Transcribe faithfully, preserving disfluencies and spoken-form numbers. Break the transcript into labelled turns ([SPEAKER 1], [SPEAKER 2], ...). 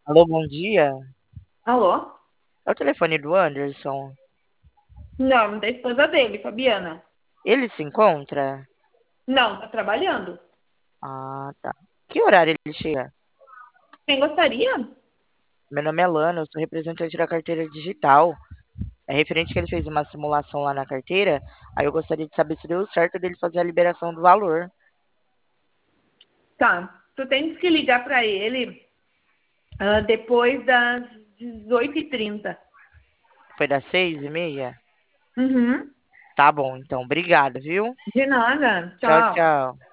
[SPEAKER 1] Alô, bom dia.
[SPEAKER 2] Alô?
[SPEAKER 1] É o telefone do Anderson.
[SPEAKER 2] Não, da esposa dele, Fabiana.
[SPEAKER 1] Ele se encontra?
[SPEAKER 2] Não, tá trabalhando.
[SPEAKER 1] Ah, tá. Que horário ele chega?
[SPEAKER 2] Quem gostaria?
[SPEAKER 1] Meu nome é Lana, eu sou representante da carteira digital. É referente que ele fez uma simulação lá na carteira. Aí eu gostaria de saber se deu certo dele fazer a liberação do valor.
[SPEAKER 2] Tá. Tu tens que ligar pra ele ah, depois das dezoito e trinta.
[SPEAKER 1] Foi das seis e meia?
[SPEAKER 2] Uhum.
[SPEAKER 1] Tá bom, então. Obrigado, viu?
[SPEAKER 2] De nada.
[SPEAKER 1] Tchau,
[SPEAKER 2] Tchau.
[SPEAKER 1] tchau.